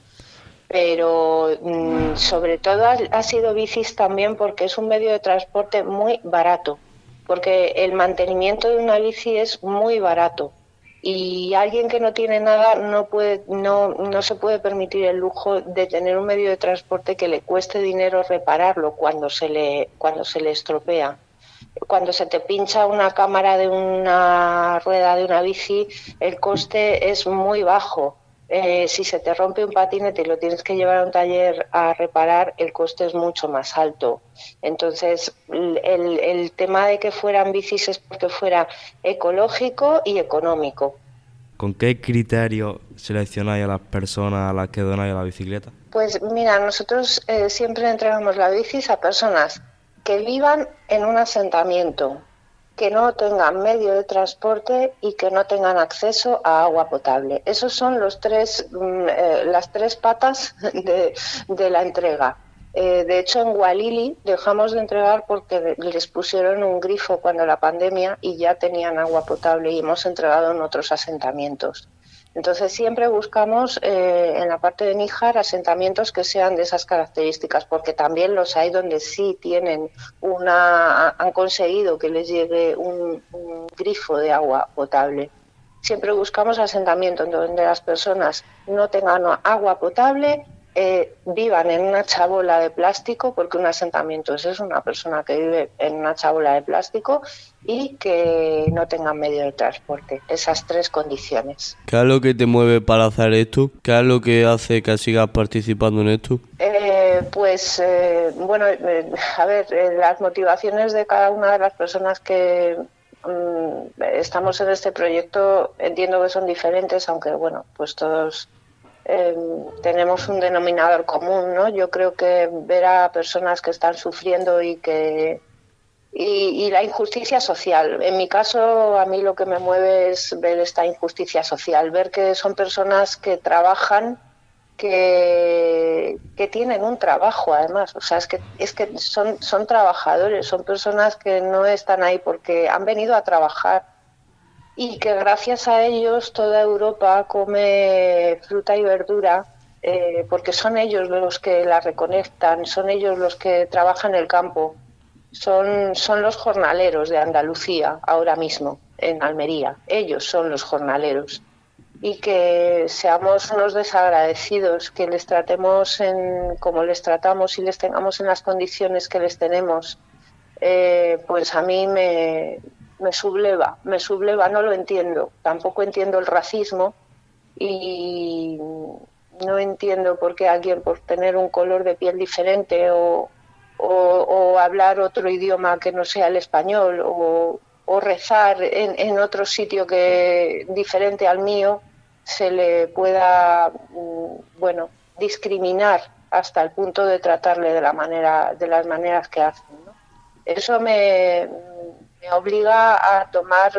Pero mmm, sobre todo ha, ha sido bicis también porque es un medio de transporte muy barato, porque el mantenimiento de una bici es muy barato y alguien que no tiene nada no puede, no, no se puede permitir el lujo de tener un medio de transporte que le cueste dinero repararlo cuando se le, cuando se le estropea. Cuando se te pincha una cámara de una rueda de una bici, el coste es muy bajo. Eh, si se te rompe un patinete y lo tienes que llevar a un taller a reparar, el coste es mucho más alto. Entonces, el, el tema de que fueran bicis es porque fuera ecológico y económico. ¿Con qué criterio seleccionáis a las personas a las que donáis la bicicleta? Pues mira, nosotros eh, siempre entregamos las bicis a personas que vivan en un asentamiento, que no tengan medio de transporte y que no tengan acceso a agua potable. Esos son los tres, eh, las tres patas de, de la entrega. Eh, de hecho, en Gualili dejamos de entregar porque les pusieron un grifo cuando la pandemia y ya tenían agua potable y hemos entregado en otros asentamientos. Entonces siempre buscamos eh, en la parte de Níjar asentamientos que sean de esas características, porque también los hay donde sí tienen una, han conseguido que les llegue un, un grifo de agua potable. Siempre buscamos asentamientos donde las personas no tengan agua potable, eh, vivan en una chabola de plástico, porque un asentamiento es eso, una persona que vive en una chabola de plástico y que no tengan medio de transporte. Esas tres condiciones. ¿Qué es lo que te mueve para hacer esto? ¿Qué es lo que hace que sigas participando en esto? Eh, pues, eh, bueno, eh, a ver, eh, las motivaciones de cada una de las personas que mm, estamos en este proyecto entiendo que son diferentes, aunque, bueno, pues todos eh, tenemos un denominador común, ¿no? Yo creo que ver a personas que están sufriendo y que Y, y la injusticia social. En mi caso, a mí lo que me mueve es ver esta injusticia social, ver que son personas que trabajan, que, que tienen un trabajo además, o sea, es que, es que son, son trabajadores, son personas que no están ahí porque han venido a trabajar y que gracias a ellos toda Europa come fruta y verdura eh, porque son ellos los que la reconectan, son ellos los que trabajan el campo, son, son los jornaleros de Andalucía ahora mismo, en Almería, ellos son los jornaleros. Y que seamos unos desagradecidos, que les tratemos en, como les tratamos y les tengamos en las condiciones que les tenemos, eh, pues a mí me, me subleva, me subleva, no lo entiendo. Tampoco entiendo el racismo y no entiendo por qué alguien, por tener un color de piel diferente o, o, o hablar otro idioma que no sea el español o, o rezar en, en otro sitio que diferente al mío, se le pueda, bueno, discriminar hasta el punto de tratarle de la manera, de las maneras que hacen, ¿no? Eso me, me obliga a tomar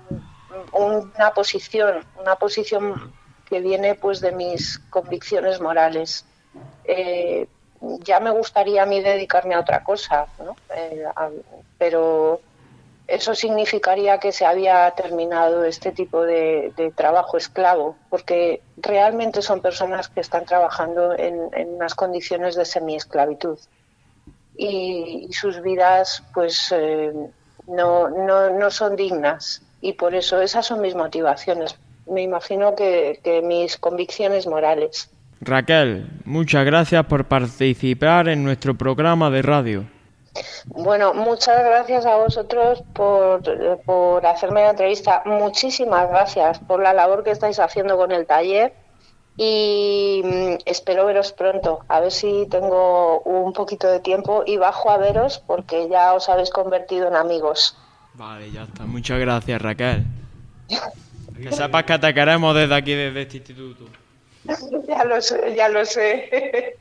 una posición, una posición que viene pues de mis convicciones morales. Eh, ya me gustaría a mí dedicarme a otra cosa, ¿no? Eh, a, pero eso significaría que se había terminado este tipo de, de trabajo esclavo, porque realmente son personas que están trabajando en, en unas condiciones de semiesclavitud y, y sus vidas pues eh, no, no, no son dignas, y por eso esas son mis motivaciones. Me imagino que, que mis convicciones morales. Raquel, muchas gracias por participar en nuestro programa de radio. Bueno, muchas gracias a vosotros por, por hacerme la entrevista. Muchísimas gracias por la labor que estáis haciendo con el taller y espero veros pronto. A ver si tengo un poquito de tiempo y bajo a veros porque ya os habéis convertido en amigos. Vale, ya está. Muchas gracias, Raquel. Que sepas que te queremos desde aquí, desde este instituto. Ya lo sé, ya lo sé.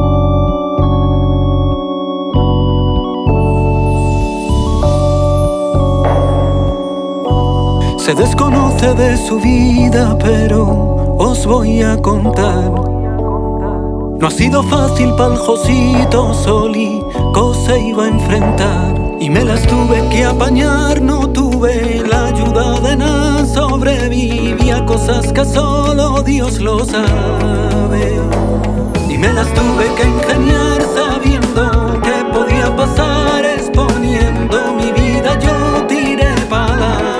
Se desconoce de su vida, pero os voy a contar. No ha sido fácil pa'l Josito, solico se iba a enfrentar. Y me las tuve que apañar, no tuve la ayuda de nada. Sobreviví a cosas que solo Dios lo sabe. Y me las tuve que ingeniar sabiendo que podía pasar, exponiendo mi vida yo tiré pa'lante.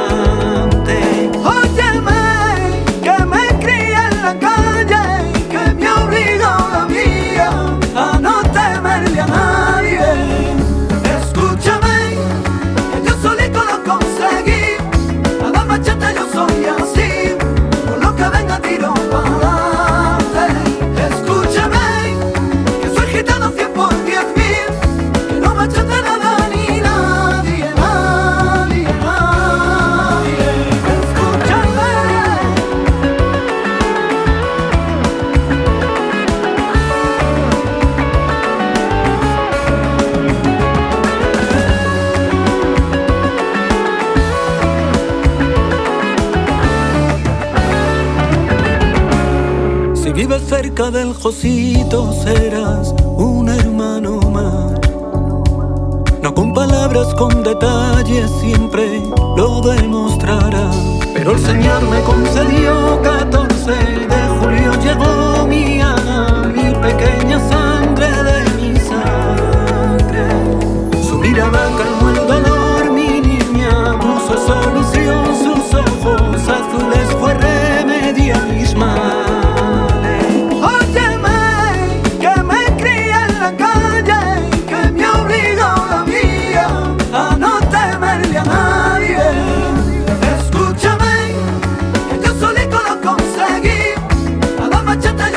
Vives cerca del Josito, serás un hermano más. No con palabras, con detalles, siempre lo demostrará. Pero el Señor me concedió catorce de julio, llegó mi Ana, mi pequeña sangre de mi sangre. Su mirada calmó el dolor, mi niña puso solución, sus ojos azules fue remedio a mis males. Escúchame, que yo solito lo conseguí. A la machete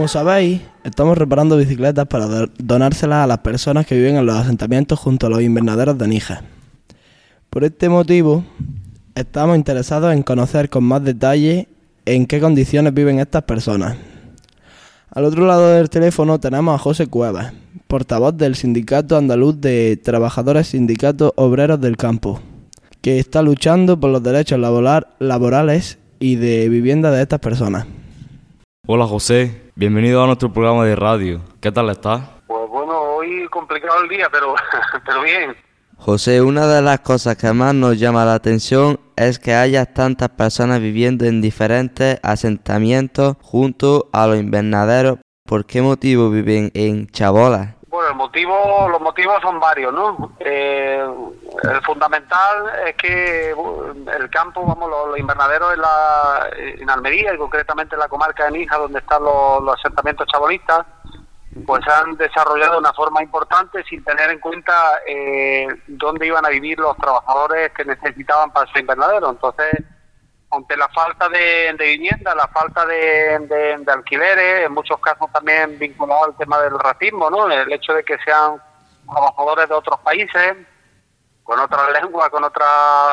Como sabéis, estamos reparando bicicletas para do- donárselas a las personas que viven en los asentamientos junto a los invernaderos de Níger. Por este motivo, estamos interesados en conocer con más detalle en qué condiciones viven estas personas. Al otro lado del teléfono tenemos a José Cuevas, portavoz del Sindicato Andaluz de Trabajadores Sindicatos Obreros del Campo, que está luchando por los derechos laboral, laborales y de vivienda de estas personas. Hola José, bienvenido a nuestro programa de radio. ¿Qué tal estás? Pues bueno, hoy complicado el día, pero, pero bien. José, una de las cosas que más nos llama la atención es que haya tantas personas viviendo en diferentes asentamientos junto a los invernaderos. ¿Por qué motivo viven en Chabolas? Bueno, el motivo, los motivos son varios, ¿no? Eh, el fundamental es que el campo, vamos, los, los invernaderos en, la, en Almería y concretamente en la comarca de Níjar, donde están los, los asentamientos chabolistas, pues se han desarrollado de una forma importante sin tener en cuenta eh, dónde iban a vivir los trabajadores que necesitaban para ese invernadero. Entonces, ante la falta de, de vivienda, la falta de, de, de alquileres, en muchos casos también vinculado al tema del racismo, ¿no? El hecho de que sean trabajadores de otros países, con otras lenguas, con otra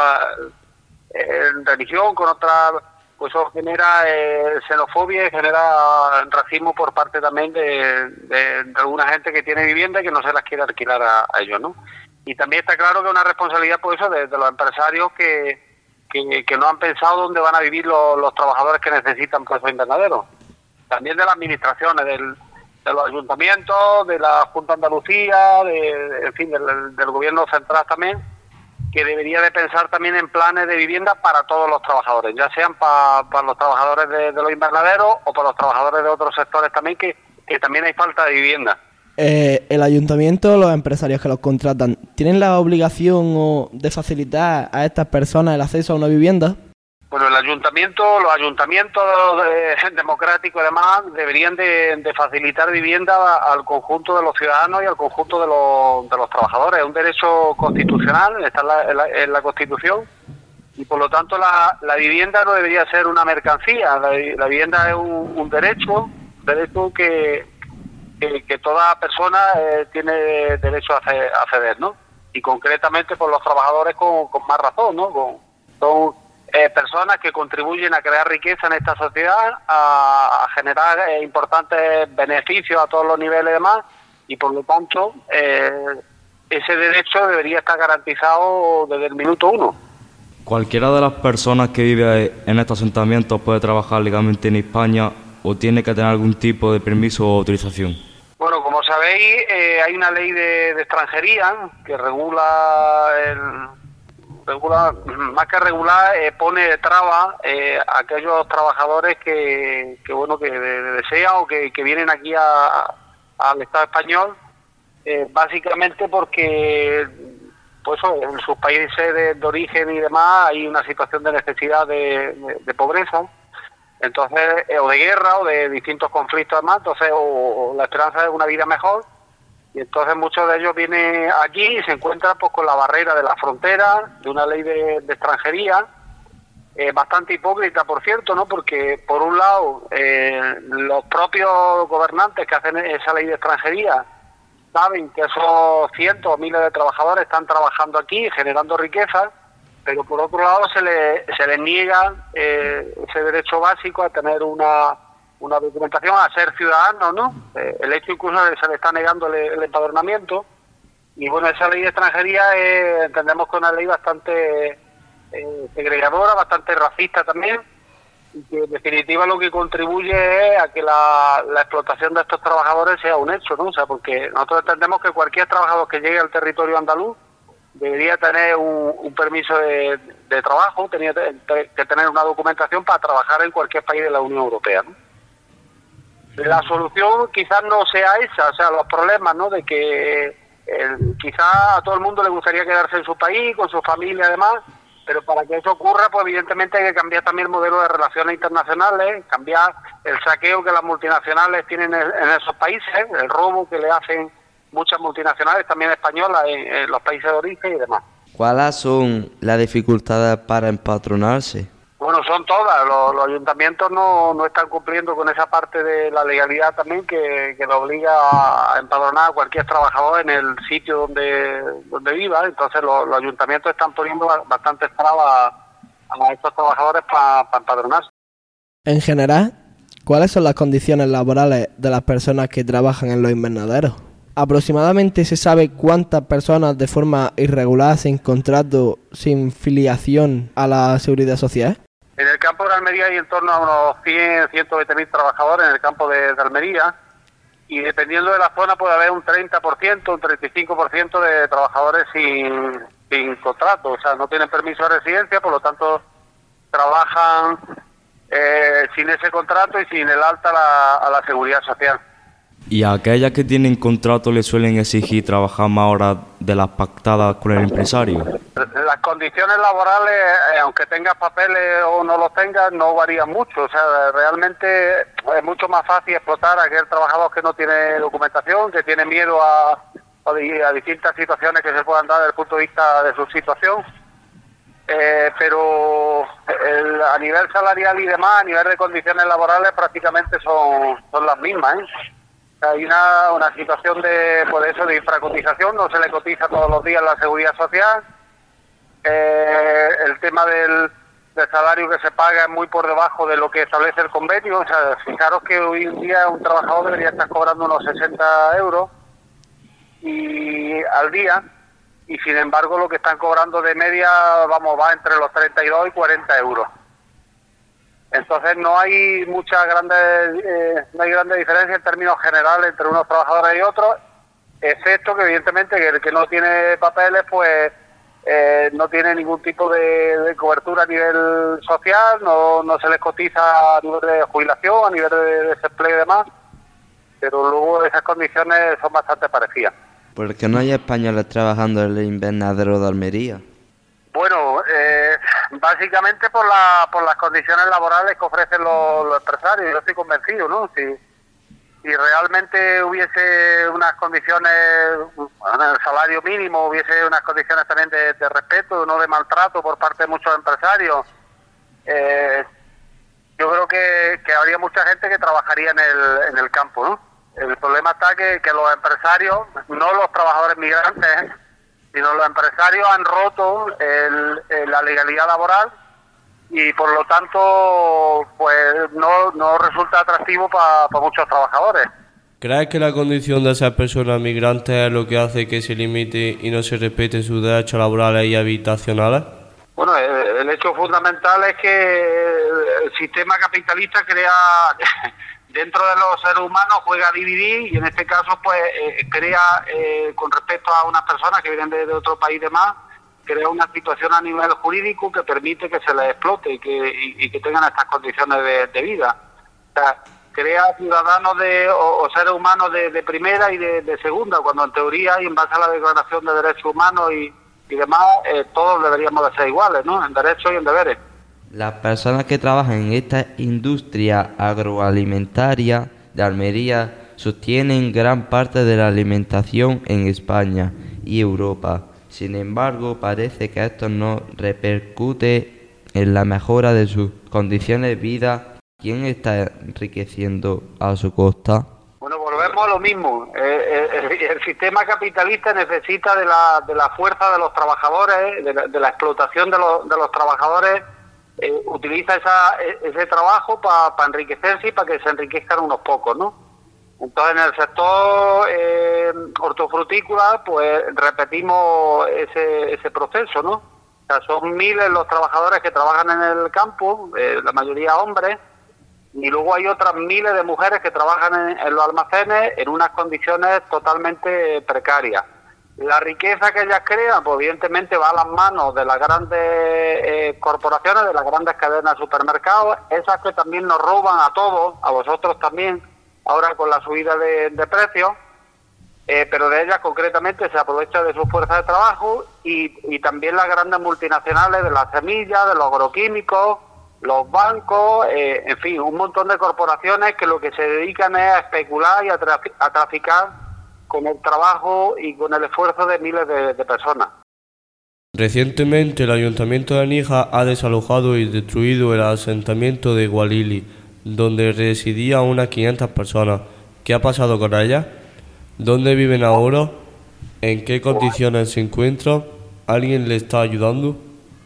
eh, religión, con otra... pues eso genera eh, xenofobia y genera racismo por parte también de, de, de alguna gente que tiene vivienda y que no se las quiere alquilar a, a ellos, ¿no? Y también está claro que es una responsabilidad por eso de, de los empresarios que, que, que no han pensado dónde van a vivir los, los trabajadores que necesitan por esos invernaderos. También de las administraciones, del, de los ayuntamientos, de la Junta de Andalucía, de, en fin, del, del gobierno central también, que debería de pensar también en planes de vivienda para todos los trabajadores, ya sean pa, para los trabajadores de, de los invernaderos o para los trabajadores de otros sectores también, que, que también hay falta de vivienda. Eh, ¿El ayuntamiento o los empresarios que los contratan tienen la obligación o de facilitar a estas personas el acceso a una vivienda? Bueno, el ayuntamiento, los ayuntamientos eh, democráticos y demás deberían de, de facilitar vivienda al conjunto de los ciudadanos y al conjunto de los, de los trabajadores. Es un derecho constitucional, está en la, en la, en la Constitución, y por lo tanto la, la vivienda no debería ser una mercancía. La, la vivienda es un, un derecho, un derecho que, que, que toda persona eh, tiene derecho a acceder, ¿no? Y concretamente por los trabajadores con, con más razón, ¿no? Con, son, Eh, personas que contribuyen a crear riqueza en esta sociedad, a, a generar eh, importantes beneficios a todos los niveles y demás, y por lo tanto eh, ese derecho debería estar garantizado desde el minuto uno. ¿Cualquiera de las personas que vive en estos asentamientos puede trabajar legalmente en España o tiene que tener algún tipo de permiso o autorización? Bueno, como sabéis, eh, hay una ley de, de extranjería que regula el... Regula, más que regular, eh, pone trabas eh, a aquellos trabajadores que, que bueno que de, de desean o que, que vienen aquí a, al Estado español, eh, básicamente porque pues en sus países de, de origen y demás hay una situación de necesidad de, de, de pobreza, entonces eh, o de guerra o de distintos conflictos además, entonces o, o la esperanza de una vida mejor. Y entonces muchos de ellos vienen aquí y se encuentran pues con la barrera de la frontera, de una ley de, de extranjería, eh, bastante hipócrita, por cierto, ¿no? Porque por un lado eh, los propios gobernantes que hacen esa ley de extranjería saben que esos cientos o miles de trabajadores están trabajando aquí generando riqueza, pero por otro lado se les se les niega eh, ese derecho básico a tener una una documentación, a ser ciudadanos, ¿no? Eh, el hecho incluso de que se le está negando el, el empadronamiento. Y bueno, esa ley de extranjería eh, entendemos que es una ley bastante eh, segregadora, bastante racista también, y que en definitiva lo que contribuye es a que la, la explotación de estos trabajadores sea un hecho, ¿no? O sea, porque nosotros entendemos que cualquier trabajador que llegue al territorio andaluz debería tener un, un permiso de, de trabajo, tenía que tener una documentación para trabajar en cualquier país de la Unión Europea, ¿no? La solución quizás no sea esa, o sea, los problemas, ¿no? De que eh, quizás a todo el mundo le gustaría quedarse en su país, con su familia además, pero para que eso ocurra, pues evidentemente hay que cambiar también el modelo de relaciones internacionales, cambiar el saqueo que las multinacionales tienen en, en esos países, el robo que le hacen muchas multinacionales, también españolas, en, en los países de origen y demás. ¿Cuáles son las dificultades para empadronarse? Bueno, Bueno, son todas. Los, los ayuntamientos no, no están cumpliendo con esa parte de la legalidad también que, que le obliga a empadronar a cualquier trabajador en el sitio donde donde viva. Entonces los, los ayuntamientos están poniendo bastantes trabas a estos trabajadores para pa empadronarse. En general, ¿cuáles son las condiciones laborales de las personas que trabajan en los invernaderos? ¿Aproximadamente se sabe cuántas personas de forma irregular, sin contrato, sin filiación a la Seguridad Social? En el campo de Almería hay en torno a unos cien, ciento veinte mil trabajadores en el campo de, de Almería, y dependiendo de la zona puede haber un treinta por ciento, un treinta y cinco por ciento de trabajadores sin, sin contrato, o sea, no tienen permiso de residencia, por lo tanto trabajan eh, sin ese contrato y sin el alta a la, a la Seguridad Social. ¿Y a aquellas que tienen contrato le suelen exigir trabajar más horas de las pactadas con el empresario? Las condiciones laborales, eh, aunque tengas papeles o no los tengas, no varían mucho. O sea, realmente es mucho más fácil explotar a aquel trabajador que no tiene documentación, que tiene miedo a, a, a distintas situaciones que se puedan dar desde el punto de vista de su situación. Eh, pero el, a nivel salarial y demás, a nivel de condiciones laborales, prácticamente son, son las mismas, ¿eh? Hay una, una situación de, por eso, de infracotización, no se le cotiza todos los días la Seguridad Social. Eh, el tema del, del salario que se paga es muy por debajo de lo que establece el convenio. O sea, fijaros que hoy en día un trabajador debería estar cobrando unos sesenta euros y al día, y sin embargo lo que están cobrando de media, vamos, va entre los treinta y dos y cuarenta euros. Entonces no hay mucha grande, eh, no hay grande diferencia en términos generales entre unos trabajadores y otros, excepto que evidentemente que el que no tiene papeles pues eh, no tiene ningún tipo de, de cobertura a nivel social, no, no se les cotiza a nivel de jubilación, a nivel de desempleo y demás, pero luego esas condiciones son bastante parecidas. ¿Por qué no hay españoles trabajando en el invernadero de Almería? Bueno, eh, básicamente por la por las condiciones laborales que ofrecen los, los empresarios. Yo estoy convencido, ¿no? Si, si realmente hubiese unas condiciones, bueno, el salario mínimo, hubiese unas condiciones también de, de respeto, no de maltrato por parte de muchos empresarios, eh, yo creo que, que habría mucha gente que trabajaría en el, en el campo, ¿no? El problema está que, que los empresarios, no los trabajadores migrantes, ¿eh?, sino los empresarios han roto el, el, la legalidad laboral y por lo tanto pues no, no resulta atractivo para pa muchos trabajadores. ¿Crees que la condición de esas personas migrantes es lo que hace que se limite y no se respeten sus derechos laborales y habitacionales? Bueno, el, el hecho fundamental es que el sistema capitalista crea... dentro de los seres humanos juega a dividir y en este caso pues eh, crea, eh, con respecto a unas personas que vienen de, de otro país de más, crea una situación a nivel jurídico que permite que se les explote y que, y, y que tengan estas condiciones de, de vida. O sea, crea ciudadanos de, o, o seres humanos de, de primera y de, de segunda, cuando en teoría y en base a la Declaración de Derechos Humanos y, y demás, eh, todos deberíamos de ser iguales, ¿no?, en derechos y en deberes. Las personas que trabajan en esta industria agroalimentaria de Almería sostienen gran parte de la alimentación en España y Europa. Sin embargo, parece que esto no repercute en la mejora de sus condiciones de vida. ¿Quién está enriqueciendo a su costa? Bueno, volvemos a lo mismo. Eh, el, el sistema capitalista necesita de la, de la fuerza de los trabajadores, de la, de la explotación de los, de los trabajadores. Eh, utiliza esa, ese trabajo para pa enriquecerse y para que se enriquezcan unos pocos, ¿no? Entonces en el sector eh, hortofrutícola pues repetimos ese, ese proceso, ¿no? O sea, son miles los trabajadores que trabajan en el campo, eh, la mayoría hombres, y luego hay otras miles de mujeres que trabajan en, en los almacenes en unas condiciones totalmente precarias. La riqueza que ellas crean, pues evidentemente va a las manos de las grandes eh, corporaciones, de las grandes cadenas de supermercados, esas que también nos roban a todos, a vosotros también, ahora con la subida de, de precios, eh, pero de ellas concretamente se aprovecha de su fuerza de trabajo y, y también las grandes multinacionales de las semillas, de los agroquímicos, los bancos, eh, en fin, un montón de corporaciones que lo que se dedican es a especular y a, trafi- a traficar con el trabajo y con el esfuerzo de miles de, de personas. Recientemente el Ayuntamiento de Níjar ha desalojado y destruido el asentamiento de Gualili, donde residían unas quinientas personas. ¿Qué ha pasado con ellas? ¿Dónde viven ahora? ¿En qué condiciones se encuentran? ¿Alguien le está ayudando?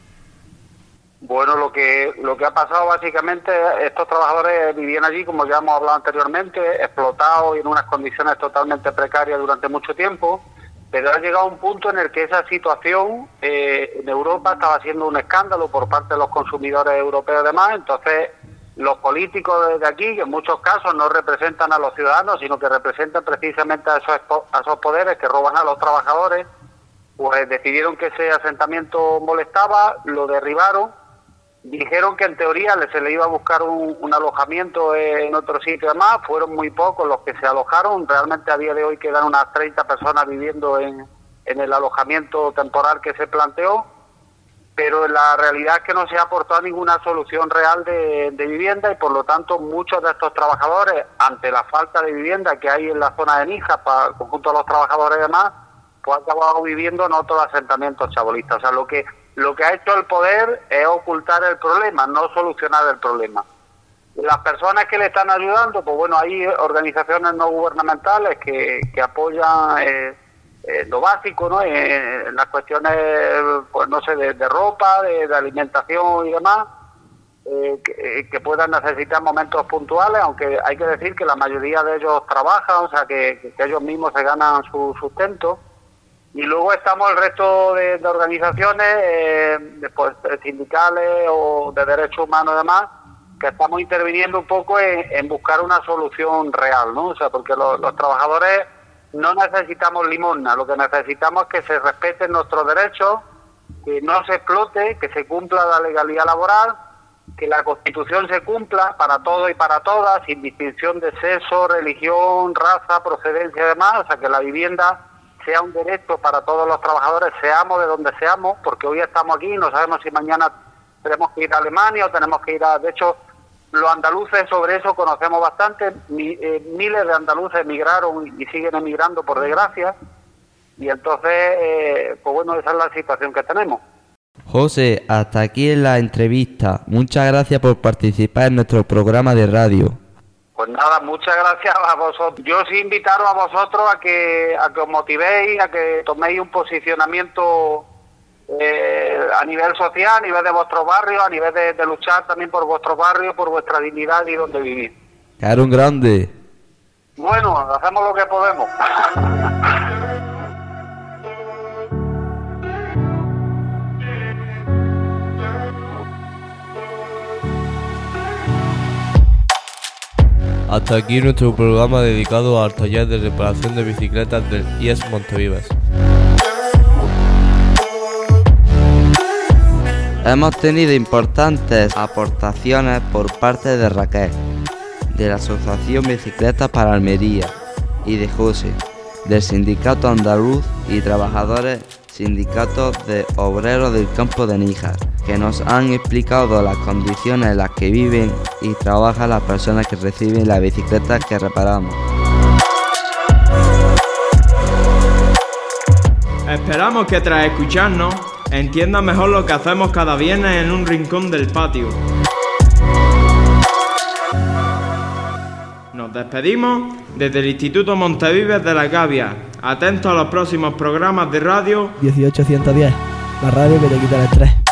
Bueno, lo que lo que ha pasado básicamente, estos trabajadores vivían allí, como ya hemos hablado anteriormente, explotados y en unas condiciones totalmente precarias durante mucho tiempo, pero ha llegado un punto en el que esa situación eh, en Europa estaba siendo un escándalo por parte de los consumidores europeos y demás. Entonces los políticos de aquí, que en muchos casos no representan a los ciudadanos, sino que representan precisamente a esos, a esos poderes que roban a los trabajadores, pues decidieron que ese asentamiento molestaba, lo derribaron. Dijeron que en teoría se le iba a buscar un, un alojamiento en otro sitio además, fueron muy pocos los que se alojaron, realmente a día de hoy quedan unas treinta personas viviendo en, en el alojamiento temporal que se planteó, pero la realidad es que no se ha aportado ninguna solución real de, de vivienda y por lo tanto muchos de estos trabajadores, ante la falta de vivienda que hay en la zona de Níjar para el conjunto de los trabajadores y demás, pues han acabado viviendo en otros asentamientos chabolistas. O sea, lo que Lo que ha hecho el poder es ocultar el problema, no solucionar el problema. Las personas que le están ayudando, pues bueno, hay organizaciones no gubernamentales que, que apoyan eh, eh, lo básico, ¿no? Eh, en las cuestiones, pues no sé, de, de ropa, de, de alimentación y demás, eh, que, que puedan necesitar momentos puntuales, aunque hay que decir que la mayoría de ellos trabajan, o sea, que, que ellos mismos se ganan su sustento. Y luego estamos el resto de, de organizaciones, eh, de, pues, sindicales o de derechos humanos y demás, que estamos interviniendo un poco en, en buscar una solución real, ¿no? O sea, porque los, los trabajadores no necesitamos limosna, lo que necesitamos es que se respeten nuestros derechos, que no se explote, que se cumpla la legalidad laboral, que la Constitución se cumpla para todos y para todas, sin distinción de sexo, religión, raza, procedencia y demás, o sea, que la vivienda sea un derecho para todos los trabajadores, seamos de donde seamos, porque hoy estamos aquí y no sabemos si mañana tenemos que ir a Alemania o tenemos que ir a... De hecho, los andaluces sobre eso conocemos bastante, Mi, eh, miles de andaluces emigraron y siguen emigrando por desgracia, y entonces, eh, pues bueno, esa es la situación que tenemos. José, hasta aquí en la entrevista. Muchas gracias por participar en nuestro programa de radio. Pues nada, muchas gracias a vosotros. Yo sí invitaros a vosotros a que a que os motivéis, a que toméis un posicionamiento eh, a nivel social, a nivel de vuestro barrio, a nivel de, de luchar también por vuestro barrio, por vuestra dignidad y donde vivís. Claro, un grande. Bueno, hacemos lo que podemos. Hasta aquí nuestro programa dedicado al taller de reparación de bicicletas del I E S Montevives. Hemos tenido importantes aportaciones por parte de Raquel, de la Asociación Bicicletas para Almería, y de José, del Sindicato Andaluz y Trabajadores Sindicatos de Obreros del Campo de Níjar, que nos han explicado las condiciones en las que viven y trabajan las personas que reciben las bicicletas que reparamos. Esperamos que tras escucharnos entiendan mejor lo que hacemos cada viernes en un rincón del patio. Nos despedimos desde el Instituto Montevives de la Gavia. Atentos a los próximos programas de radio dieciocho ciento diez, la radio que te quita el estrés.